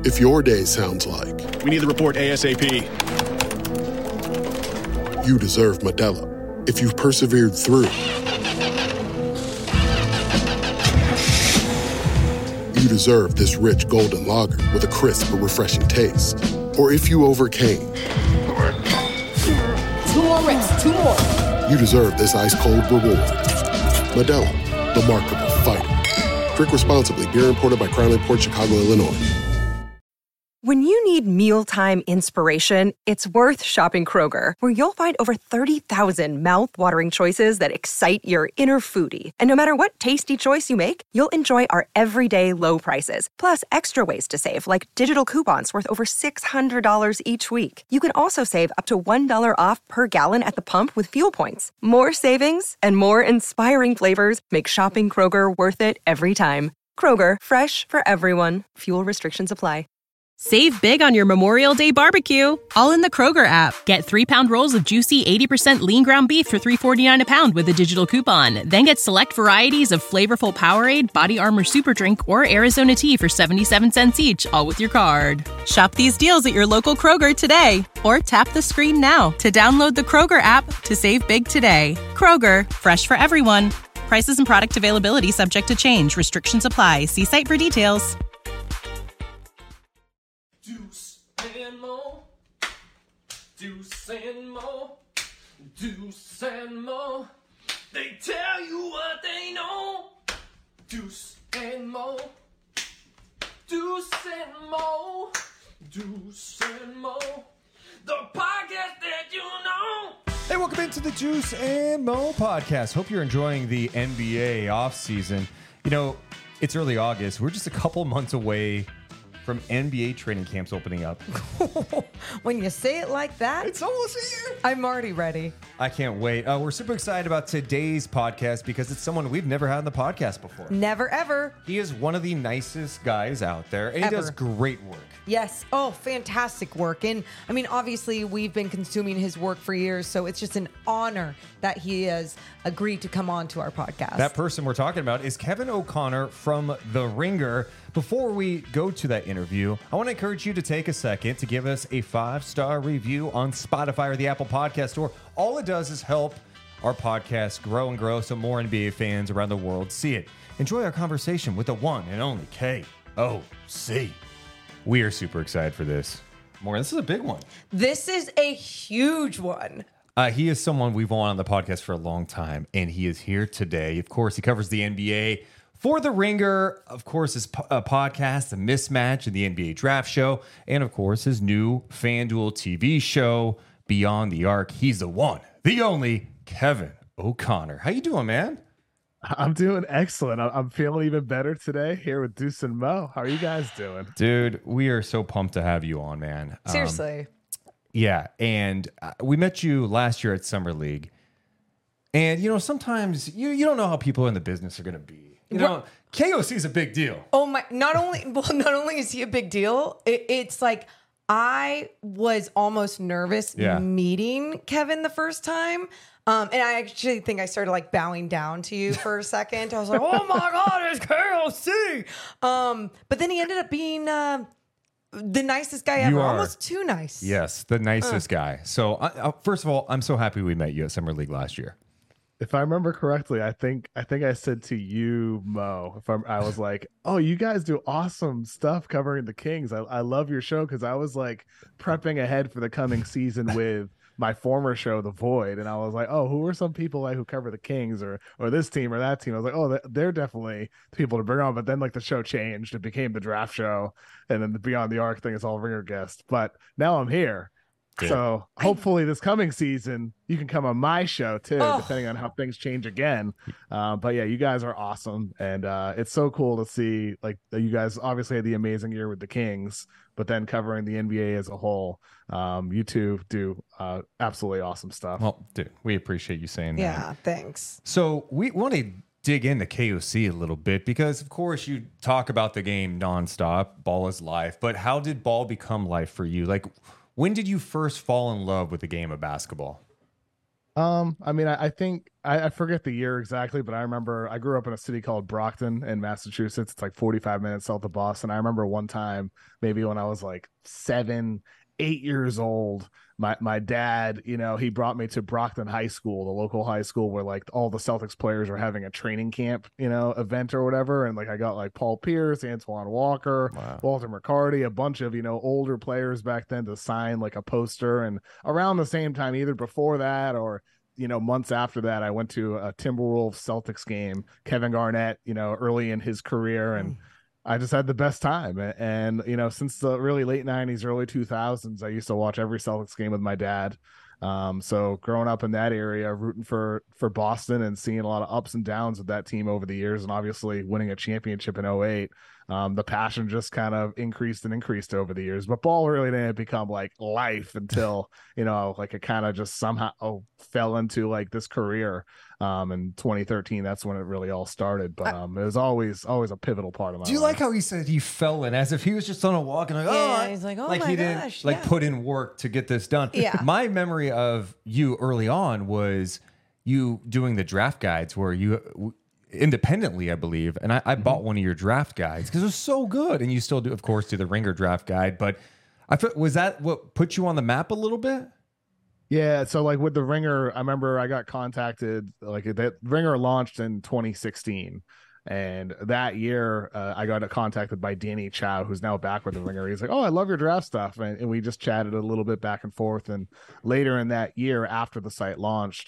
If your day sounds like... We need the report ASAP. You deserve Modelo. If you've persevered through... You deserve this rich golden lager with a crisp but refreshing taste. Or if you overcame... 2 more reps, 2 more. You deserve this ice-cold reward. Modelo, the mark of a fighter. Drink responsibly. Beer imported by Crown Port Chicago, Illinois. When you need mealtime inspiration, it's worth shopping Kroger, where you'll find over 30,000 mouth-watering choices that excite your inner foodie. And no matter what tasty choice you make, you'll enjoy our everyday low prices, plus extra ways to save, like digital coupons worth over $600 each week. You can also save up to $1 off per gallon at the pump with fuel points. More savings and more inspiring flavors make shopping Kroger worth it every time. Kroger, fresh for everyone. Fuel restrictions apply. Save big on your Memorial Day barbecue, all in the Kroger app. Get 3-pound rolls of juicy 80% lean ground beef for $3.49 a pound with a digital coupon. Then get select varieties of flavorful Powerade, Body Armor Super Drink, or Arizona tea for 77 cents each, all with your card. Shop these deals at your local Kroger today, or tap the screen now to download the Kroger app to save big today. Kroger, fresh for everyone. Prices and product availability subject to change. Restrictions apply. See site for details. Deuce and Mo, Deuce and Mo, they tell you what they know. Deuce and Mo, Deuce and Mo, Deuce and Mo, the podcast that you know. Hey, welcome into the Deuce and Mo podcast. Hope you're enjoying the NBA offseason. You know, it's early August. We're just a couple months away from NBA training camps opening up. When you say it like that, it's almost here. I'm already ready. I can't wait. We're super excited about today's podcast because it's someone we've never had on the podcast before. Never, ever. He is one of the nicest guys out there, and he does great work. Yes. Oh, fantastic work. And I mean, obviously, we've been consuming his work for years, so it's just an honor that he has agreed to come on to our podcast. That person we're talking about is Kevin O'Connor from The Ringer. Before we go to that interview, I want to encourage you to take a second to give us a 5-star review on Spotify or the Apple Podcast Store. All it does is help our podcast grow and grow so more NBA fans around the world see it. Enjoy our conversation with the one and only KOC. We are super excited for this. Morgan, this is a big one. This is a huge one. He is someone we've wanted on the podcast for a long time, and he is here today. Of course, he covers the NBA for The Ringer. Of course, his podcast, The Mismatch, and the NBA Draft Show. And, of course, his new FanDuel TV show, Beyond the Arc. He's the one, the only Kevin O'Connor. How you doing, man? I'm doing excellent. I'm feeling even better today here with Deuce and Mo. How are you guys doing? Dude, we are so pumped to have you on, man. Seriously. Yeah, and we met you last year at Summer League. And, you know, sometimes you don't know how people in the business are going to be. You know, KOC is a big deal. Oh, my. Not only is he a big deal, it's like I was almost nervous meeting Kevin the first time. And I actually think I started like bowing down to you for a second. I was like, oh my God, it's KOC. But then he ended up being the nicest guy ever. Almost too nice. Yes, the nicest guy. So first of all, I'm so happy we met you at Summer League last year. If I remember correctly, I think I said to you, Mo, I was like, oh, you guys do awesome stuff covering the Kings. I love your show because I was like prepping ahead for the coming season with my former show, The Void, and I was like, oh, who are some people like who cover the Kings or this team or that team? I was like, oh, they're definitely people to bring on. But then like the show changed, it became the draft show, and then the Beyond the Arc thing is all Ringer guests. But now I'm here. Yeah. So hopefully this coming season you can come on my show too, depending on how things change again. But yeah, you guys are awesome, and it's so cool to see like you guys obviously had the amazing year with the Kings, but then covering the NBA as a whole. You two do absolutely awesome stuff. Well, dude, we appreciate you saying that. Yeah, thanks. So we want to dig into KOC a little bit because, of course, you talk about the game nonstop. Ball is life, but how did ball become life for you? Like, when did you first fall in love with the game of basketball? I mean, I think I forget the year exactly, but I remember I grew up in a city called Brockton in Massachusetts. It's like 45 minutes south of Boston. I remember one time, maybe when I was like 7, 8 years old, my dad, he brought me to Brockton High School, the local high school where like all the Celtics players are having a training camp, event or whatever. And like I got like Paul Pierce, Antoine Walker, Wow. Walter McCarty, a bunch of, older players back then to sign like a poster. And around the same time, either before that or months after that, I went to a Timberwolves Celtics game, Kevin Garnett, early in his career. And I just had the best time. And, since the really late 90s, early 2000s, I used to watch every Celtics game with my dad. So growing up in that area, rooting for Boston and seeing a lot of ups and downs with that team over the years, and obviously winning a championship in 08, the passion just kind of increased and increased over the years. But ball really didn't become like life until, like it kind of just somehow fell into like this career. In 2013, that's when it really all started. But it was always a pivotal part of my life. Do you like how he said he fell in as if he was just on a walk and he's like, oh like my he gosh, didn't like put in work to get this done. Yeah. My memory of you early on was you doing the draft guides where you independently, I believe, and I bought one of your draft guides because it was so good. And you still do, of course, do the Ringer draft guide. But I thought, was that what put you on the map a little bit? Yeah, so like with the Ringer, I remember I got contacted, like that Ringer launched in 2016. And that year, I got contacted by Danny Chow, who's now back with the Ringer. He's like, "Oh, I love your draft stuff," and we just chatted a little bit back and forth. And later in that year, after the site launched,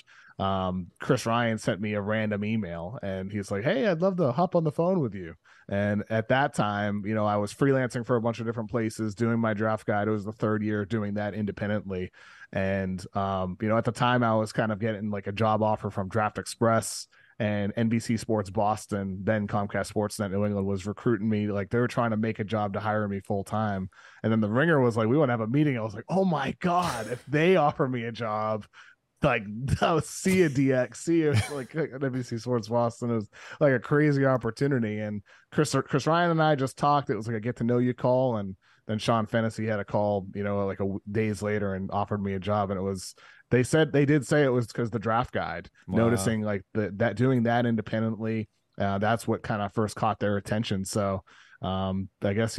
Chris Ryan sent me a random email, and he's like, "Hey, I'd love to hop on the phone with you." And at that time, I was freelancing for a bunch of different places, doing my draft guide. It was the third year doing that independently. And, at the time I was kind of getting like a job offer from Draft Express and NBC Sports Boston, then Comcast Sportsnet New England was recruiting me. Like they were trying to make a job to hire me full time. And then the Ringer was like, we want to have a meeting. I was like, oh my God, if they offer me a job, like I'll see a DX, see a, like NBC Sports Boston. It was like a crazy opportunity. And Chris Ryan and I just talked. It was like a get to know you call. And then Sean Fennessy had a call, like days later and offered me a job. And they did say it was because the draft guide, noticing like that doing that independently. That's what kind of first caught their attention. So I guess,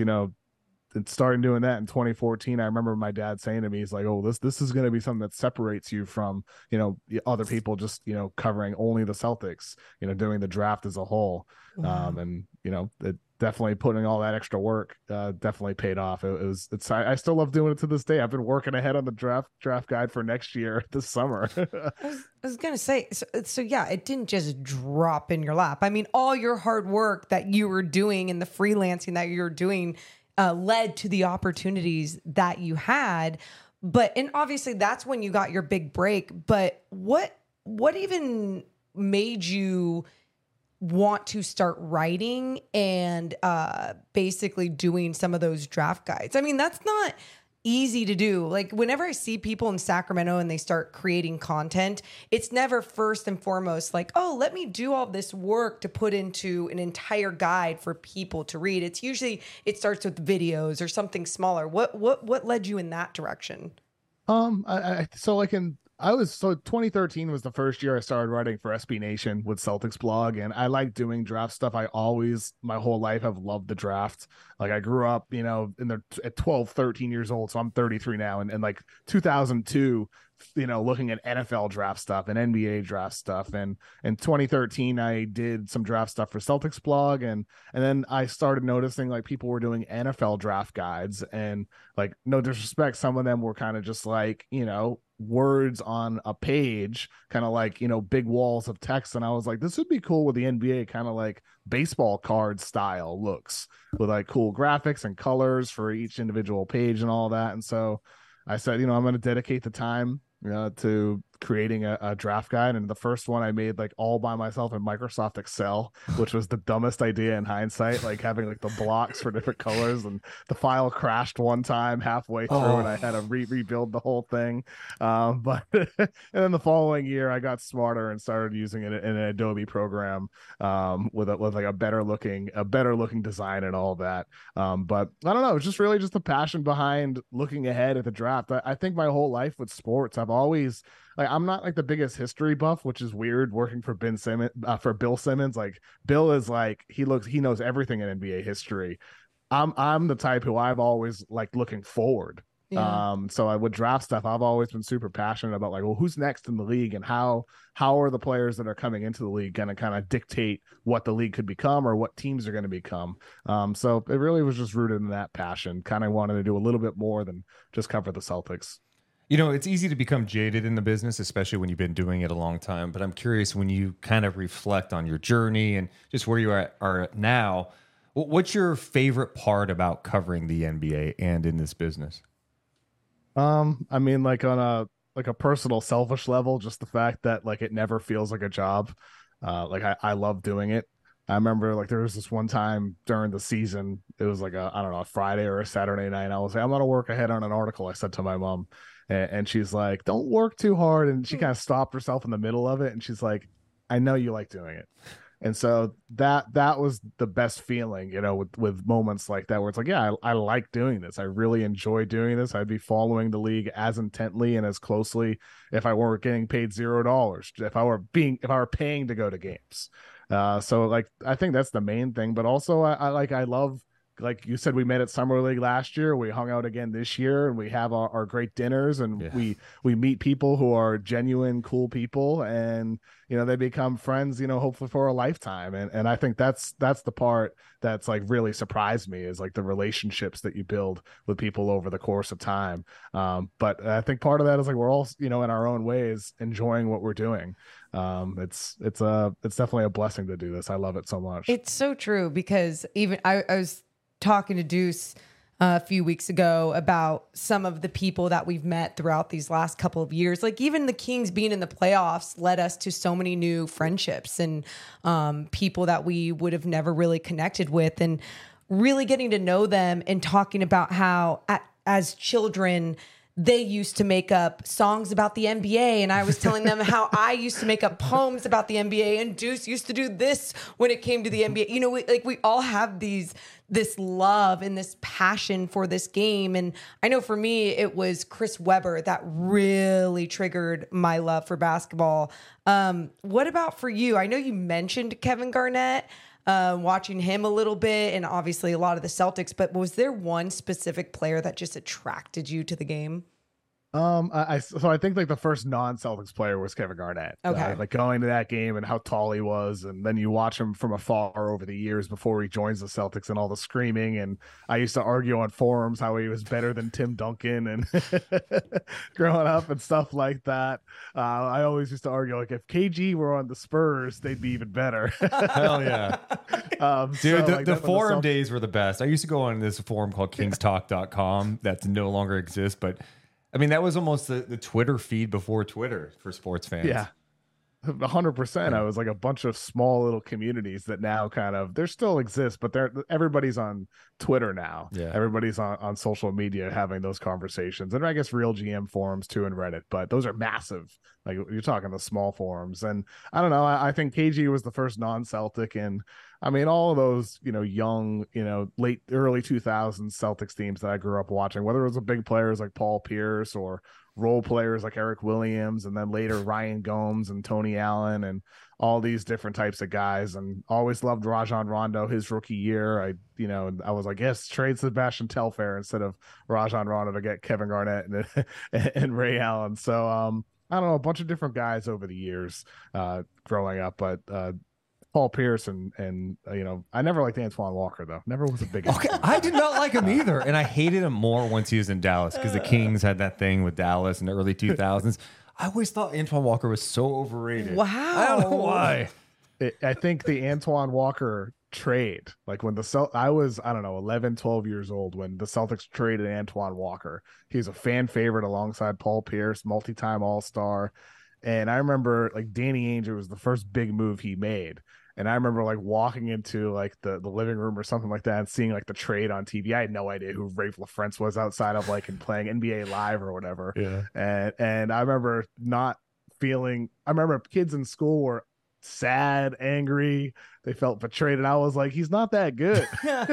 and starting doing that in 2014, I remember my dad saying to me, he's like, "Oh, this is going to be something that separates you from, other people just, covering only the Celtics, doing the draft as a whole." Wow. And, it definitely putting all that extra work definitely paid off. I still love doing it to this day. I've been working ahead on the draft guide for next year this summer. I was going to say, so yeah, it didn't just drop in your lap. I mean, all your hard work that you were doing and the freelancing that you were doing led to the opportunities that you had. And obviously that's when you got your big break. But what even made you want to start writing and basically doing some of those draft guides? I mean, that's not easy to do. Like whenever I see people in Sacramento and they start creating content, it's never first and foremost like, oh, let me do all this work to put into an entire guide for people to read. It's usually, it starts with videos or something smaller. What led you in that direction? So 2013 was the first year I started writing for SB Nation with Celtics blog, and I like doing draft stuff. My whole life have loved the draft. Like I grew up, at 12, 13 years old. So I'm 33 now. And like 2002, looking at NFL draft stuff and NBA draft stuff. And in 2013, I did some draft stuff for Celtics blog. And then I started noticing like people were doing NFL draft guides, and like, no disrespect, some of them were kind of just like, words on a page, kind of like, big walls of text. And I was like, this would be cool with the NBA, kind of like baseball card style looks with like cool graphics and colors for each individual page and all that. And so I said, I'm going to dedicate the time to creating a draft guide. And the first one I made like all by myself in Microsoft Excel, which was the dumbest idea in hindsight, like having like the blocks for different colors, and the file crashed one time halfway through and I had to rebuild the whole thing. But and then the following year I got smarter and started using it in an Adobe program with like a better looking design and all that. But I don't know, it's just really just the passion behind looking ahead at the draft. I think my whole life with sports, I've always, like, like, I'm not like the biggest history buff, which is weird working for Bill Simmons. Like Bill is like, he knows everything in NBA history. I'm the type who I've always liked looking forward. Yeah. So I would draft stuff. I've always been super passionate about like, well, who's next in the league and how are the players that are coming into the league going to kind of dictate what the league could become or what teams are going to become. So it really was just rooted in that passion. Kind of wanted to do a little bit more than just cover the Celtics. You know, it's easy to become jaded in the business, especially when you've been doing it a long time. But I'm curious, when you kind of reflect on your journey and just where you are now, what's your favorite part about covering the NBA and in this business? I mean, like on a personal selfish level, just the fact that like it never feels like a job. Like I love doing it. I remember like there was this one time during the season, it was like I don't know, a Friday or a Saturday night. I was like, I'm gonna work ahead on an article. I said to my mom, and she's like, don't work too hard. And she kind of stopped herself in the middle of it, and she's like, I know you like doing it. And so that was the best feeling, you know, with moments like that where it's like, yeah, I like doing this. I really enjoy doing this. I'd be following the league as intently and as closely if I weren't getting paid $0, if I were paying to go to games. So like I think that's the main thing. But also I love, like you said, we met at Summer League last year. We hung out again this year, and we have our great dinners, and we meet people who are genuine, cool people, and you know they become friends. You know, hopefully for a lifetime. And I think that's the part that's like really surprised me is like the relationships that you build with people over the course of time. But I think part of that is like we're all, you know, in our own ways enjoying what we're doing. It's definitely a blessing to do this. I love it so much. It's so true because even I was talking to Deuce a few weeks ago about some of the people that we've met throughout these last couple of years. Like even the Kings being in the playoffs led us to so many new friendships and people that we would have never really connected with, and really getting to know them and talking about how as children they used to make up songs about the NBA, and I was telling them how I used to make up poems about the NBA, and Deuce used to do this when it came to the NBA. You know, we all have this love and this passion for this game. And I know for me, it was Chris Webber that really triggered my love for basketball. What about for you? I know you mentioned Kevin Garnett, watching him a little bit, and obviously a lot of the Celtics, but was there one specific player that just attracted you to the game? So I think like the first non-Celtics player was Kevin Garnett. Okay. Like going to that game and how tall he was, and then you watch him from afar over the years before he joins the Celtics and all the screaming. And I used to argue on forums how he was better than Tim Duncan and growing up and stuff like that. I always used to argue like if KG were on the Spurs, they'd be even better. Hell yeah. Dude, so, like, the forum days were the best. I used to go on this forum called kingstalk.com that no longer exists, but I mean, that was almost the Twitter feed before Twitter for sports fans. Yeah, 100%. I was like a bunch of small little communities that now kind of, they still exist, but everybody's on Twitter now. Yeah. Everybody's on social media having those conversations. And I guess Real GM forums too, and Reddit, but those are massive. Like you're talking the small forums. And I don't know, I think KG was the first non-Celtic, and I mean, all of those, you know, young, you know, early 2000s Celtics teams that I grew up watching, whether it was the big players like Paul Pierce or role players like Eric Williams, and then later Ryan Gomes and Tony Allen and all these different types of guys. And always loved Rajon Rondo his rookie year. I was like, yes, trade Sebastian Telfair instead of Rajon Rondo to get Kevin Garnett and Ray Allen. So I don't know, a bunch of different guys over the years growing up, but Paul Pierce and you know, I never liked Antoine Walker though. Never was a big. Okay, I did not like him either, and I hated him more once he was in Dallas because the Kings had that thing with Dallas in the early 2000s. I always thought Antoine Walker was so overrated. Wow, I don't know why. I think the Antoine Walker trade, like when I was, I don't know, 11, 12 years old when the Celtics traded Antoine Walker. He's a fan favorite alongside Paul Pierce, multi-time All-Star. And I remember like Danny Ainge was the first big move he made. And I remember like walking into like the living room or something like that and seeing like the trade on TV. I had no idea who Rafe LaFrentz was outside of like and playing NBA Live or whatever. Yeah. And I remember I remember kids in school were sad, angry. They felt betrayed. And I was like, he's not that good.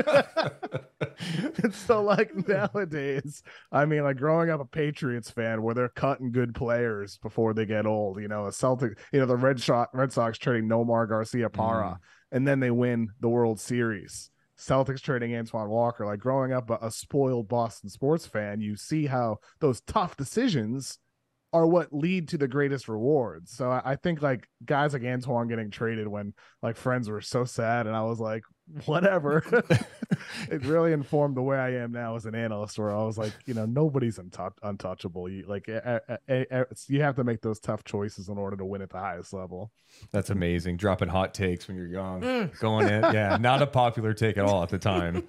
And so like nowadays, I mean, like growing up a Patriots fan where they're cutting good players before they get old, you know, a Celtic, you know, the Red Sox trading Nomar Garcia Parra, and then they win the World Series. Celtics trading Antoine Walker. Like growing up a spoiled Boston sports fan, you see how those tough decisions are what lead to the greatest rewards. So I think like guys like Antoine getting traded when like friends were so sad, and I was like, whatever. It really informed the way I am now as an analyst, where I was like, you know, nobody's untouchable. You like you have to make those tough choices in order to win at the highest level. That's amazing. Dropping hot takes when you're young, going in. Yeah, not a popular take at all at the time.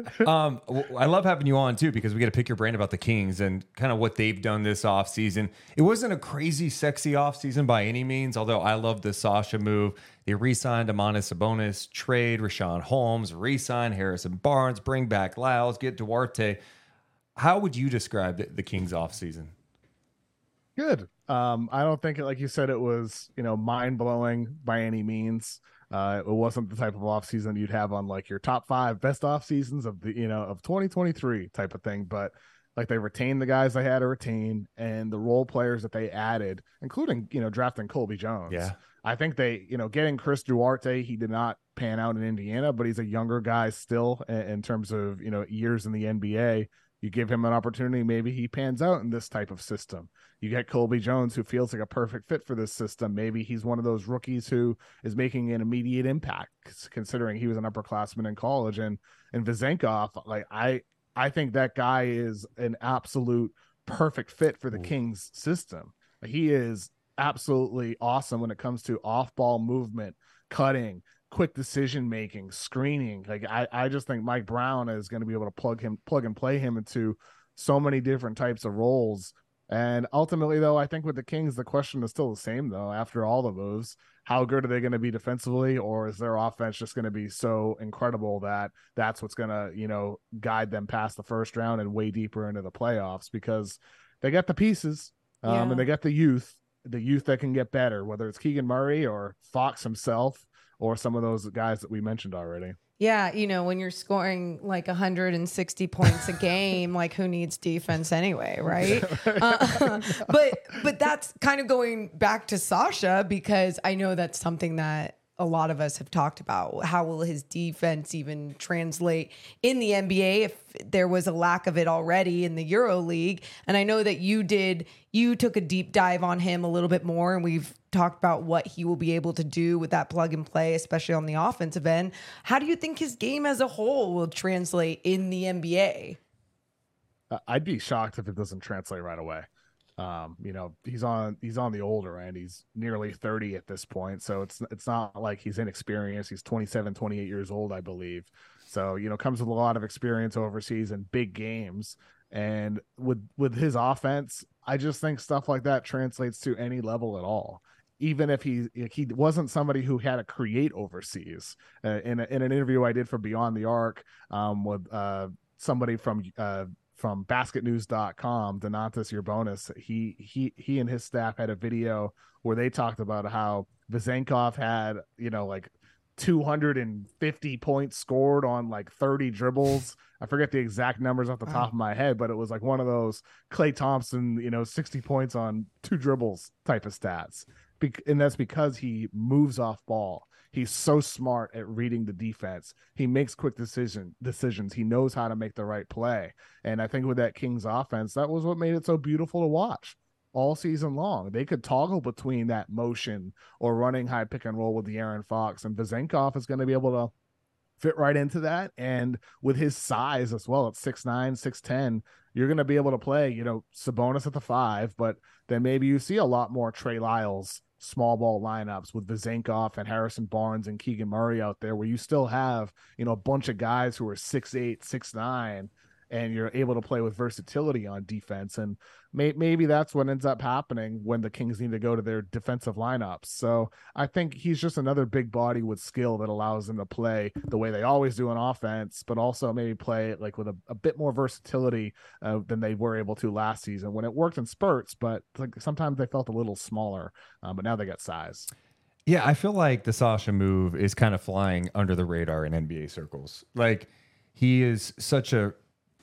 I love having you on too, because we get to pick your brain about the Kings and kind of what they've done this offseason. It wasn't a crazy sexy offseason by any means, although I love the Sasha move. They re-signed Domantas Sabonis, trade Rashawn Holmes, re-sign Harrison Barnes, bring back Lyles, get Duarte. How would you describe the Kings offseason? Good. I don't think like you said, it was, you know, mind-blowing by any means. It wasn't the type of offseason you'd have on like your top 5 best off seasons of the, you know, of 2023 type of thing. But like they retained the guys they had to retain, and the role players that they added, including, you know, drafting Colby Jones. Yeah. I think they, you know, getting Chris Duarte, he did not pan out in Indiana, but he's a younger guy still in terms of, you know, years in the NBA. You give him an opportunity, maybe he pans out in this type of system. You get Colby Jones, who feels like a perfect fit for this system. Maybe he's one of those rookies who is making an immediate impact, considering he was an upperclassman in college. And Vezenkov, like I think that guy is an absolute perfect fit for the Kings system. He is absolutely awesome when it comes to off-ball movement, cutting, quick decision making, screening. Like I just think Mike Brown is going to be able to plug and play him into so many different types of roles. And ultimately, though, I think with the Kings, the question is still the same, though, after all the moves. How good are they going to be defensively, or is their offense just going to be so incredible that that's what's going to, you know, guide them past the first round and way deeper into the playoffs? Because they got the pieces, and they got the youth that can get better, whether it's Keegan Murray or Fox himself or some of those guys that we mentioned already. Yeah, you know, when you're scoring like 160 points a game, like who needs defense anyway, right? But that's kind of going back to Sasha, because I know that's something that a lot of us have talked about. How will his defense even translate in the NBA if there was a lack of it already in the Euro League? And I know that you took a deep dive on him a little bit more, and we've talked about what he will be able to do with that plug and play, especially on the offensive end. How do you think his game as a whole will translate in the NBA? I'd be shocked if it doesn't translate right away. You know, he's on the older end. He's nearly 30 at this point. So it's not like he's inexperienced. He's 27, 28 years old, I believe. So, you know, comes with a lot of experience overseas in big games. And with his offense, I just think stuff like that translates to any level at all. Even if he wasn't somebody who had to create overseas. In an interview I did for Beyond the Arc with somebody from basketnews.com, Donatas Urbonis, he and his staff had a video where they talked about how Vezenkov had, you know, like 250 points scored on like 30 dribbles. I forget the exact numbers off the top of my head, but it was like one of those Klay Thompson, you know, 60 points on 2 dribbles type of stats. And that's because he moves off ball. He's so smart at reading the defense. He makes quick decisions. He knows how to make the right play. And I think with that Kings offense, that was what made it so beautiful to watch all season long. They could toggle between that motion or running high pick and roll with De'Aaron Fox. And Vezenkov is going to be able to fit right into that. And with his size as well, at 6'9", 6'10", you're going to be able to play, you know, Sabonis at the 5, but then maybe you see a lot more Trey Lyles small ball lineups with Vezenkov and Harrison Barnes and Keegan Murray out there, where you still have, you know, a bunch of guys who are 6'8", 6'9", and you're able to play with versatility on defense. And maybe that's what ends up happening when the Kings need to go to their defensive lineups. So I think he's just another big body with skill that allows them to play the way they always do on offense, but also maybe play like with a bit more versatility than they were able to last season when it worked in spurts, but like sometimes they felt a little smaller, but now they got size. Yeah, I feel like the Sasha move is kind of flying under the radar in NBA circles. Like, he is such a,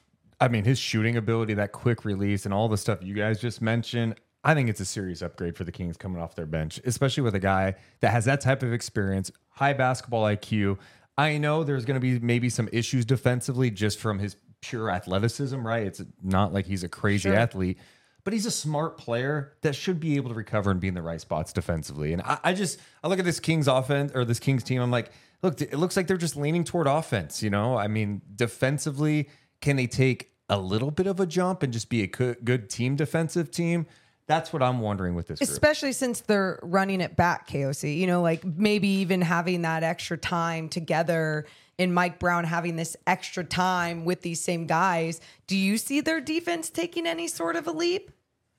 I mean, his shooting ability, that quick release, and all the stuff you guys just mentioned, I think it's a serious upgrade for the Kings coming off their bench, especially with a guy that has that type of experience, high basketball IQ. I know there's going to be maybe some issues defensively just from his pure athleticism, right? It's not like he's a crazy athlete, but he's a smart player that should be able to recover and be in the right spots defensively. And I look at this Kings offense or this Kings team. I'm like, look, it looks like they're just leaning toward offense. You know, I mean, defensively, can they take a little bit of a jump and just be a good team defensive team? That's what I'm wondering with this group. Especially since they're running it back, KOC. You know, like maybe even having that extra time together and Mike Brown having this extra time with these same guys. Do you see their defense taking any sort of a leap?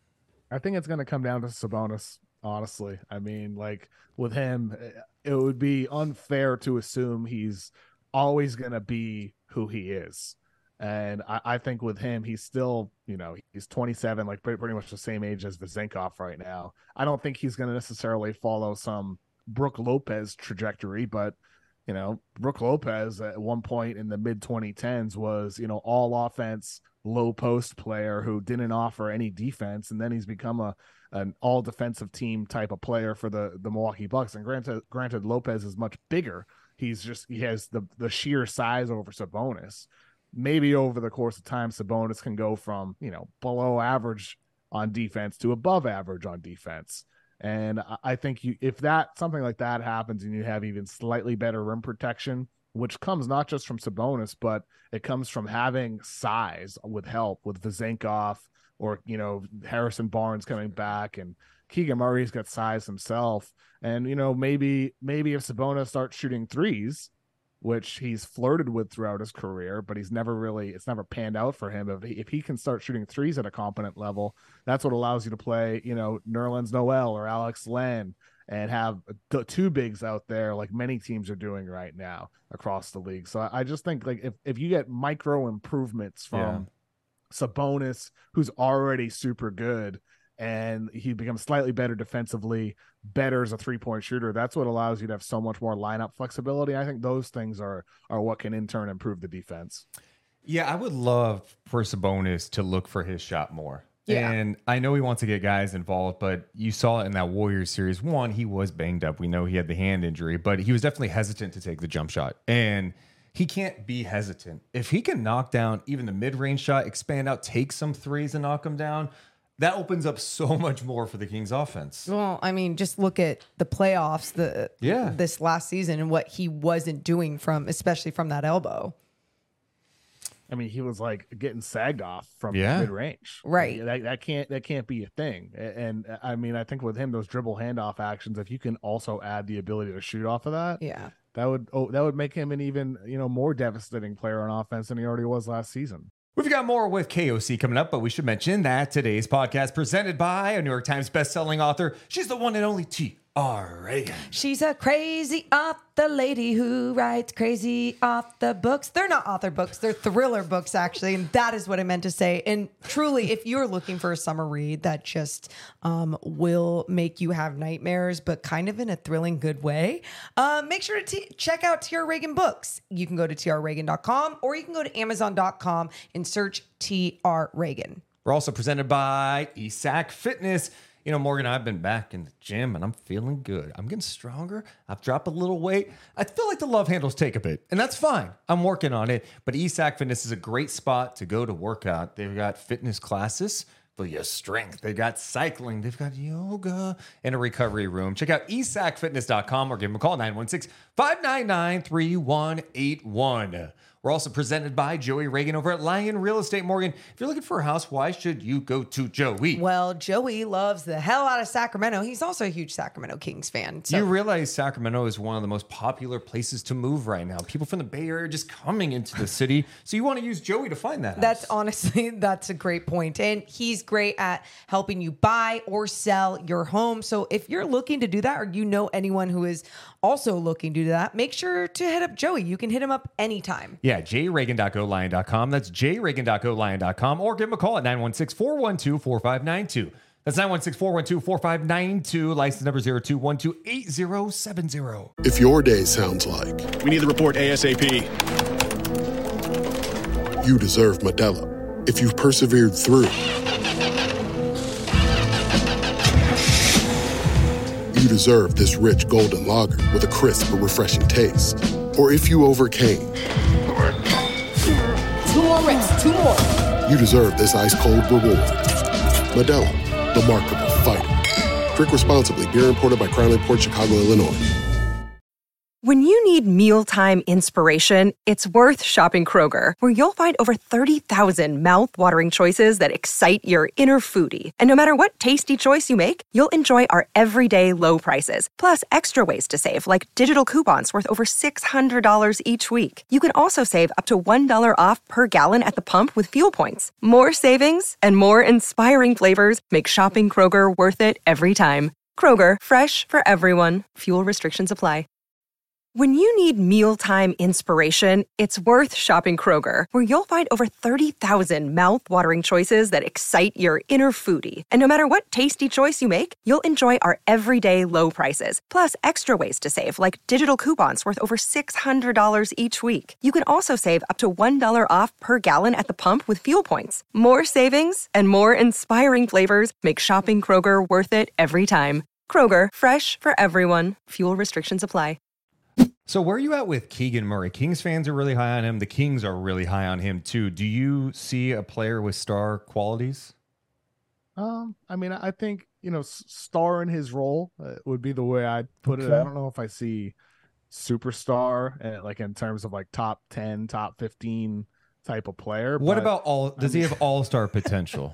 I think it's going to come down to Sabonis, honestly. I mean, like with him, it would be unfair to assume he's always going to be who he is. And I think with him, he's still, you know, he's 27, like pretty much the same age as Vezenkov right now. I don't think he's going to necessarily follow some Brook Lopez trajectory, but, you know, Brook Lopez at one point in the mid 2010s was, you know, all offense, low post player who didn't offer any defense. And then he's become an all defensive team type of player for the Milwaukee Bucks. And granted, Lopez is much bigger. He has the sheer size over Sabonis. Maybe over the course of time, Sabonis can go from, you know, below average on defense to above average on defense. And I think if something like that happens and you have even slightly better rim protection, which comes not just from Sabonis, but it comes from having size with help with Vezenkov or, you know, Harrison Barnes coming back, and Keegan Murray's got size himself. And, you know, maybe if Sabonis starts shooting threes, which he's flirted with throughout his career, but it's never panned out for him. If he can start shooting threes at a competent level, that's what allows you to play, you know, Nerlens Noel or Alex Len and have two bigs out there like many teams are doing right now across the league. So I just think like if you get micro improvements from Sabonis, who's already super good, and he becomes slightly better defensively, better as a three-point shooter, that's what allows you to have so much more lineup flexibility. I think those things are what can in turn improve the defense. Yeah, I would love for Sabonis to look for his shot more. Yeah. And I know he wants to get guys involved, but you saw it in that Warriors series. One, he was banged up. We know he had the hand injury, but he was definitely hesitant to take the jump shot. And he can't be hesitant. If he can knock down even the mid-range shot, expand out, take some threes and knock them down, that opens up so much more for the Kings offense. Well, I mean, just look at the playoffs this last season and what he wasn't doing especially from that elbow. I mean, he was like getting sagged off from mid-range. Right. That can't be a thing. And I mean, I think with him, those dribble handoff actions, if you can also add the ability to shoot off of that, that would make him an even, you know, more devastating player on offense than he already was last season. We've got more with KOC coming up, but we should mention that today's podcast presented by a New York Times bestselling author. She's the one and only T.R. Reagan. She's a crazy author lady who writes crazy author books. They're not author books. They're thriller books, actually. And that is what I meant to say. And truly, if you're looking for a summer read that just will make you have nightmares, but kind of in a thrilling good way, make sure to check out T.R. Reagan books. You can go to trreagan.com or you can go to amazon.com and search T.R. Reagan. We're also presented by ESAC Fitness. You know, Morgan, I've been back in the gym and I'm feeling good. I'm getting stronger. I've dropped a little weight. I feel like the love handles take a bit, and that's fine. I'm working on it. But ESAC Fitness is a great spot to go to work out. They've got fitness classes for your strength. They've got cycling. They've got yoga and a recovery room. Check out esacfitness.com or give them a call, 916-599-3181. We're also presented by Joey Reagan over at Lion Real Estate. Morgan, if you're looking for a house, why should you go to Joey? Well, Joey loves the hell out of Sacramento. He's also a huge Sacramento Kings fan. So. You realize Sacramento is one of the most popular places to move right now. People from the Bay Area are just coming into the city. So you want to use Joey to find that house. That's a great point. And he's great at helping you buy or sell your home. So if you're looking to do that, or you know anyone who is also looking to do that, make sure to hit up Joey. You can hit him up anytime. Yeah, jreagan.golion.com. That's jreagan.golion.com, or give him a call at 916-412-4592. That's 916-412-4592. License number 02128070. If your day sounds like We need the report ASAP. you deserve Modelo. If you've persevered through, you deserve this rich golden lager with a crisp but refreshing taste. Or if you overcame, 2 more reps, 2 more. you deserve this ice-cold reward. Modelo, the Markable Fighter. Drink responsibly. Beer imported by Crown Port Chicago, Illinois. When you need mealtime inspiration, it's worth shopping Kroger, where you'll find over 30,000 mouth-watering choices that excite your inner foodie. And no matter what tasty choice you make, you'll enjoy our everyday low prices, plus extra ways to save, like digital coupons worth over $600 each week. You can also save up to $1 off per gallon at the pump with fuel points. More savings and more inspiring flavors make shopping Kroger worth it every time. Kroger, fresh for everyone. Fuel restrictions apply. When you need mealtime inspiration, it's worth shopping Kroger, where you'll find over 30,000 mouth-watering choices that excite your inner foodie. And no matter what tasty choice you make, you'll enjoy our everyday low prices, plus extra ways to save, like digital coupons worth over $600 each week. You can also save up to $1 off per gallon at the pump with fuel points. More savings and more inspiring flavors make shopping Kroger worth it every time. Kroger, fresh for everyone. Fuel restrictions apply. So where are you at with Keegan Murray? Kings fans are really high on him. The Kings are really high on him too. Do you see a player with star qualities? I mean, I think, star in his role would be the way I'd put it. I don't know if I see superstar, like in terms of like top 10, top 15 type of player. What about does he have all-star potential?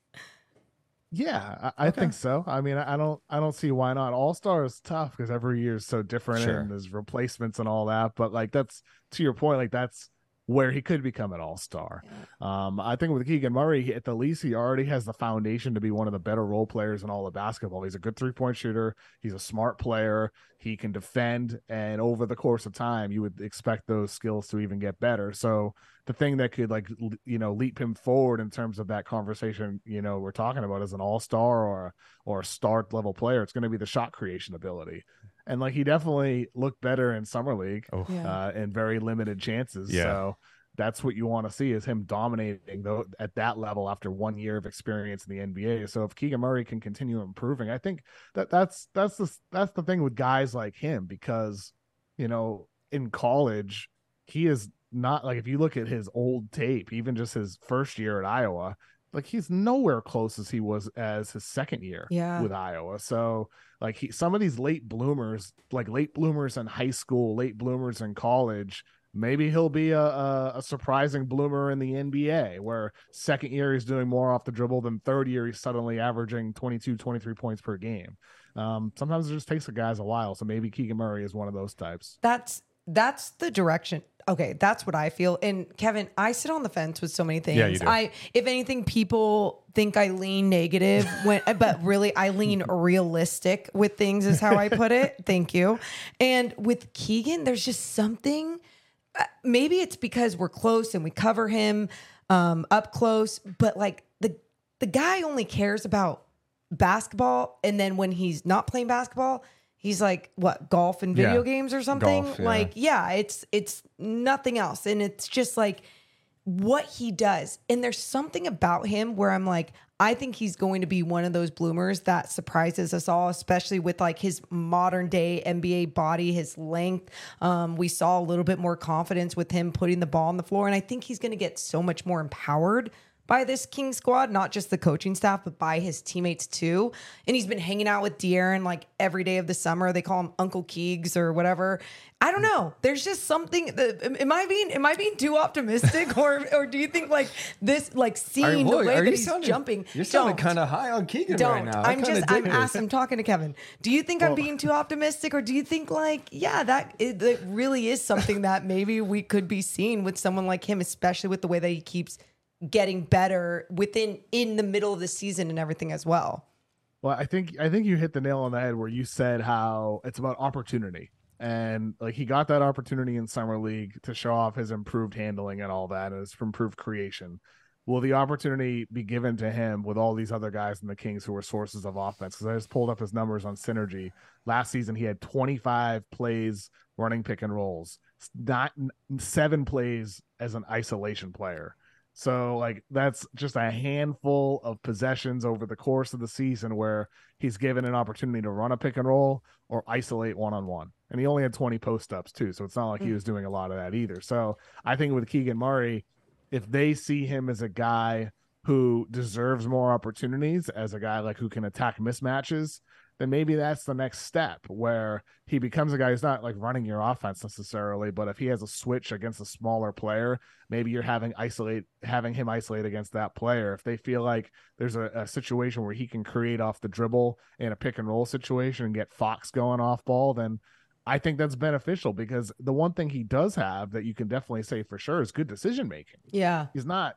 Yeah, I think so. I mean, I don't see why not. All-Star is tough because every year is so different and there's replacements and all that. But like, that's to your point, like that's where he could become an all-star. I think with Keegan Murray, at the least, he already has the foundation to be one of the better role players in all of basketball. He's a good three-point shooter. He's a smart player. He can defend. And over the course of time, you would expect those skills to even get better. So the thing that could leap him forward in terms of that conversation, we're talking about as an all-star or a start level player, it's going to be the shot creation ability. And like, he definitely looked better in summer league in very limited chances. Yeah. So that's what you want to see, is him dominating at that level after 1 year of experience in the NBA. So if Keegan Murray can continue improving, I think that's the thing with guys like him, because, in college, he is not, like, if you look at his old tape, even just his first year at Iowa, like, he's nowhere close as he was as his second year with Iowa. So like, some of these late bloomers in high school, late bloomers in college, maybe he'll be a surprising bloomer in the NBA, where second year he's doing more off the dribble, than third year he's suddenly averaging 22, 23 points per game. Sometimes it just takes the guys a while. So maybe Keegan Murray is one of those types. That's the direction. Okay, that's what I feel. And Kevin, I sit on the fence with so many things. Yeah, you do. If anything, people think I lean negative but really I lean realistic with things, is how I put it. Thank you. And with Keegan, there's just something, maybe it's because we're close and we cover him up close, but like the guy only cares about basketball. And then when he's not playing basketball, he's like, what, golf and video games or something? Golf, yeah. Like, it's nothing else. And it's just like what he does. And there's something about him where I'm like, I think he's going to be one of those bloomers that surprises us all, especially with like his modern day NBA body, his length. We saw a little bit more confidence with him putting the ball on the floor. And I think he's going to get so much more empowered by this King squad, not just the coaching staff, but by his teammates too. And he's been hanging out with De'Aaron like every day of the summer. They call him Uncle Keegs or whatever. I don't know. There's just something. Am I being too optimistic, or do you think like this, like seeing the way that he's jumping? You're sounding kind of high on Keegan right now. I'm talking to Kevin. Do you think I'm being too optimistic, or do you think like, that really is something that maybe we could be seeing with someone like him, especially with the way that he keeps getting better in the middle of the season and everything as well? Well, I think you hit the nail on the head where you said how it's about opportunity. And like, he got that opportunity in summer league to show off his improved handling and all that, and his improved creation. will the opportunity be given to him with all these other guys in the Kings who are sources of offense? Because I just pulled up his numbers on Synergy. Last season, he had 25 plays running pick and rolls, not 7 plays as an isolation player. So, like, that's just a handful of possessions over the course of the season where he's given an opportunity to run a pick and roll or isolate one-on-one. And he only had 20 post-ups, too, so it's not like he was doing a lot of that either. So, I think with Keegan Murray, if they see him as a guy who deserves more opportunities, as a guy like who can attack mismatches, then maybe that's the next step where he becomes a guy who's not like running your offense necessarily, but if he has a switch against a smaller player, maybe you're having him isolate against that player. If they feel like there's a situation where he can create off the dribble in a pick and roll situation and get Fox going off ball, then I think that's beneficial, because the one thing he does have that you can definitely say for sure is good decision making. Yeah. He's not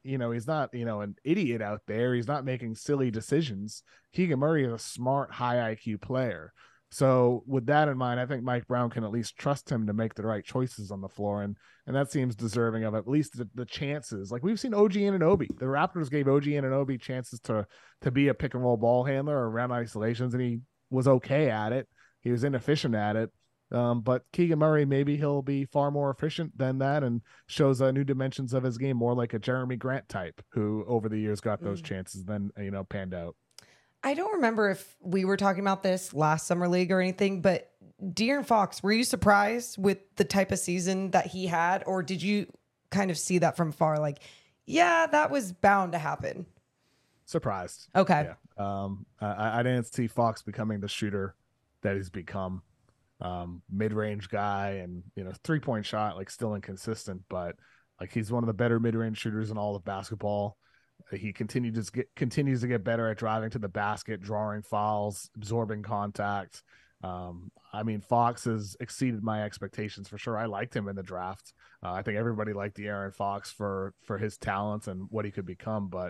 an idiot out there. He's not making silly decisions. Keegan Murray is a smart, high IQ player. So with that in mind, I think Mike Brown can at least trust him to make the right choices on the floor. And that seems deserving of at least the chances. Like we've seen OG Anunoby. The Raptors gave OG Anunoby chances to be a pick and roll ball handler or around isolations, and he was okay at it. He was inefficient at it. But Keegan Murray, maybe he'll be far more efficient than that and shows new dimensions of his game, more like a Jeremy Grant type who over the years got those chances, then, panned out. I don't remember if we were talking about this last summer league or anything, but De'Aaron Fox, were you surprised with the type of season that he had, or did you kind of see that from far? Like, yeah, that was bound to happen. Surprised. Okay. Yeah. I didn't see Fox becoming the shooter that he's become. Mid-range guy, and 3-point shot like still inconsistent, but like he's one of the better mid-range shooters in all of basketball. He continues to get better at driving to the basket, drawing fouls, absorbing contact. Fox has exceeded my expectations for sure. I liked him in the draft. I think everybody liked De'Aaron Fox for his talents and what he could become, but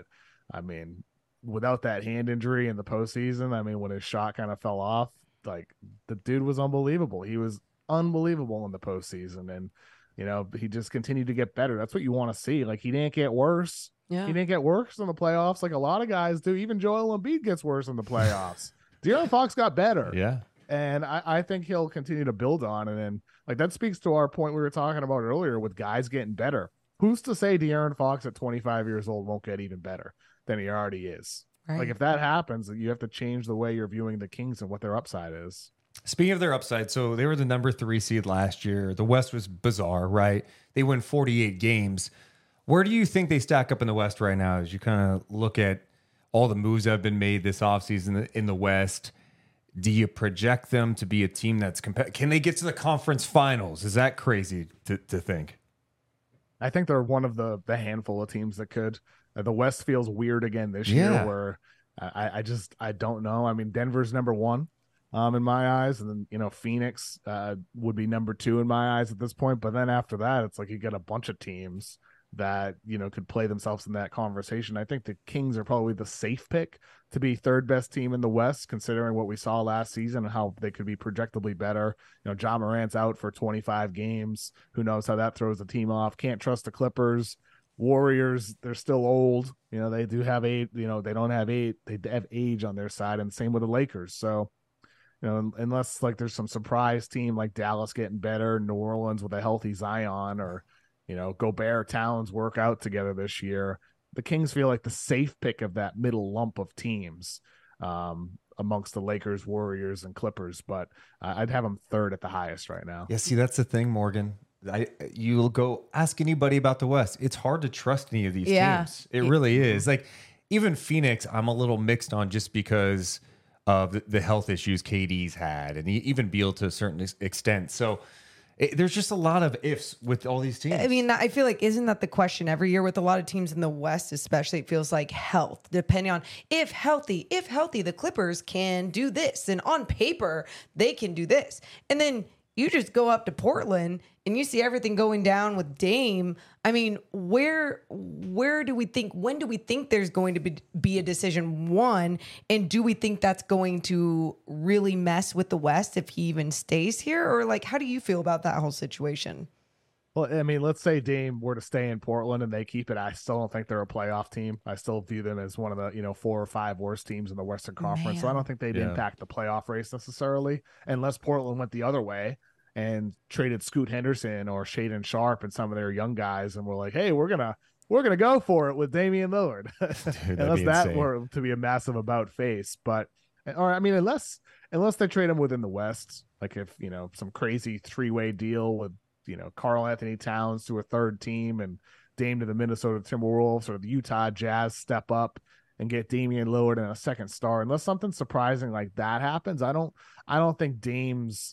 without that hand injury in the postseason, when his shot kind of fell off, like the dude was unbelievable. He was unbelievable in the postseason, and he just continued to get better. That's what you want to see. Like he didn't get worse. Yeah. He didn't get worse in the playoffs like a lot of guys do. Even Joel Embiid gets worse in the playoffs. De'Aaron Fox got better. Yeah. And I think he'll continue to build on it. And like that speaks to our point we were talking about earlier with guys getting better. Who's to say De'Aaron Fox at 25 years old won't get even better than he already is? Right. Like if that happens, you have to change the way you're viewing the Kings and what their upside is. Speaking of their upside, so they were the number 3 seed last year. The West was bizarre, right? They win 48 games. Where do you think they stack up in the West right now as you kind of look at all the moves that have been made this offseason in the West? Do you project them to be a team that's can they get to the conference finals? Is that crazy to think? I think they're one of the handful of teams that could. The West feels weird again this year where I don't know. Denver's number 1 in my eyes. And then, Phoenix would be number 2 in my eyes at this point. But then after that, it's like you get a bunch of teams that, could play themselves in that conversation. I think the Kings are probably the safe pick to be 3rd best team in the West, considering what we saw last season and how they could be projectably better. Ja Morant's out for 25 games. Who knows how that throws the team off? Can't trust the Clippers. Warriors, they're still old. They do have they don't have they have age on their side, and same with the Lakers. So, unless like there's some surprise team like Dallas getting better, New Orleans with a healthy Zion, or Gobert, Towns work out together this year, the Kings feel like the safe pick of that middle lump of teams amongst the Lakers, Warriors, and Clippers. But I'd have them 3rd at the highest right now. Yeah, see, that's the thing, Morgan. You'll go ask anybody about the West. It's hard to trust any of these teams. It really is. Like even Phoenix, I'm a little mixed on just because of the health issues KD's had, and even Beal to a certain extent. So there's just a lot of ifs with all these teams. I feel like, isn't that the question every year with a lot of teams in the West, especially? It feels like health, depending on if healthy, the Clippers can do this, and on paper they can do this, and then you just go up to Portland and you see everything going down with Dame. Where do we think, when do we think there's going to be a decision, one? And do we think that's going to really mess with the West if he even stays here? Or like, how do you feel about that whole situation? Well, I mean, let's say Dame were to stay in Portland and they keep it. I still don't think they're a playoff team. I still view them as one of the 4 or 5 worst teams in the Western Conference. So I don't think they'd impact the playoff race necessarily, unless Portland went the other way and traded Scoot Henderson or Shaedon Sharpe and some of their young guys, and we're like, hey, we're gonna go for it with Damian Lillard. Dude, unless that were to be a massive about face, but or I mean, unless they trade him within the West, like if some crazy 3-way deal with Karl Anthony Towns to a third team and Dame to the Minnesota Timberwolves or the Utah Jazz step up and get Damian Lillard and a second star. Unless something surprising like that happens, I don't think Dame's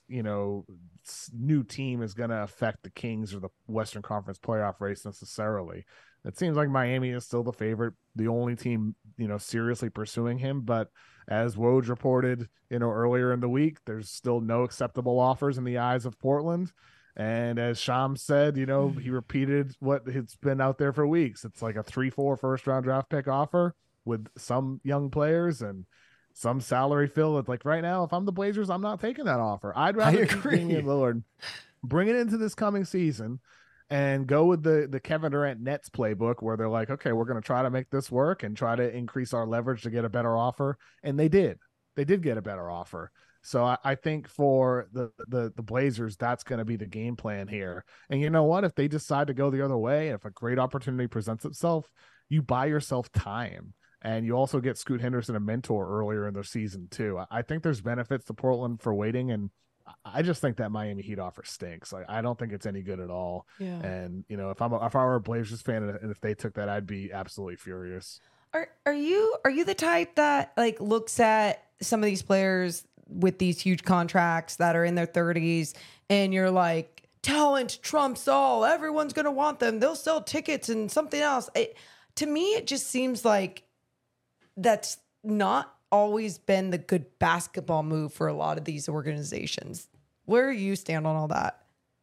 new team is going to affect the Kings or the Western Conference playoff race necessarily. It seems like Miami is still the favorite, the only team seriously pursuing him. But as Woj reported earlier in the week, there's still no acceptable offers in the eyes of Portland. And as Shams said, he repeated what has been out there for weeks. It's like a 3-4 first-round draft pick offer with some young players and some salary fill. It's like right now, if I'm the Blazers, I'm not taking that offer. I'd rather keep Damian Lillard, bring it into this coming season, and go with the Kevin Durant Nets playbook where they're like, okay, we're going to try to make this work and try to increase our leverage to get a better offer. And they did. They did get a better offer. So I think for the Blazers, that's going to be the game plan here. And you know what? If they decide to go the other way, if a great opportunity presents itself, you buy yourself time. And you also get Scoot Henderson a mentor earlier in the season too. I think there's benefits to Portland for waiting, and I just think that Miami Heat offer stinks. Like I don't think it's any good at all. Yeah. And if I were a Blazers fan and if they took that, I'd be absolutely furious. Are you the type that like looks at some of these players with these huge contracts that are in their 30s and you're like, talent trumps all, everyone's going to want them, they'll sell tickets and something else? To me, it just seems like that's not always been the good basketball move for a lot of these organizations. Where do you stand on all that?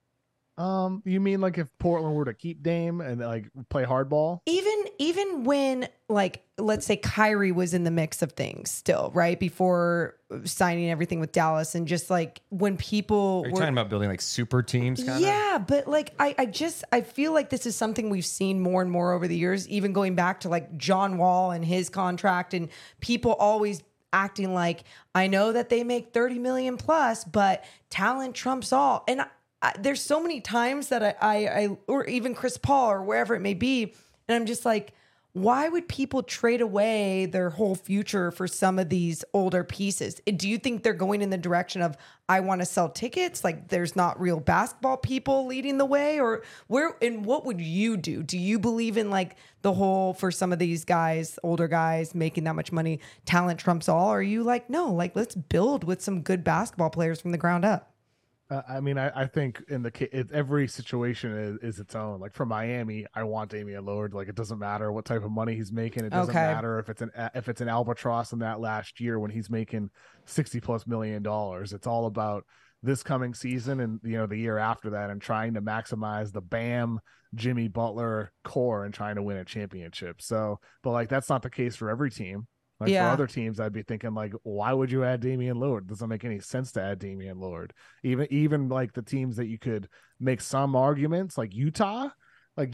You mean like if Portland were to keep Dame and like play hardball? Even when like let's say Kyrie was in the mix of things still, right? Before signing everything with Dallas, and just like when people Are you talking about building like super teams kinda? Yeah, but like I feel like this is something we've seen more and more over the years, even going back to like John Wall and his contract, and people always acting like, I know that they make 30 million plus, but talent trumps all. And there's so many times that I or even Chris Paul or wherever it may be, and I'm just like, why would people trade away their whole future for some of these older pieces? Do you think they're going in the direction of, I want to sell tickets? Like there's not real basketball people leading the way? Or what would you do? Do you believe in like the whole, for some of these guys, older guys making that much money, talent trumps all? Or are you like, no, like let's build with some good basketball players from the ground up? I mean, I think every situation is its own. Like for Miami, I want Damian Lillard. Like it doesn't matter what type of money he's making. It doesn't matter if it's an albatross in that last year when he's making $60+ million. It's all about this coming season and the year after that, and trying to maximize the Bam, Jimmy Butler core and trying to win a championship. So, but like that's not the case for every team. Like for other teams, I'd be thinking like, why would you add Damian Lillard? It doesn't make any sense to add Damian Lillard. Even like the teams that you could make some arguments, like Utah, like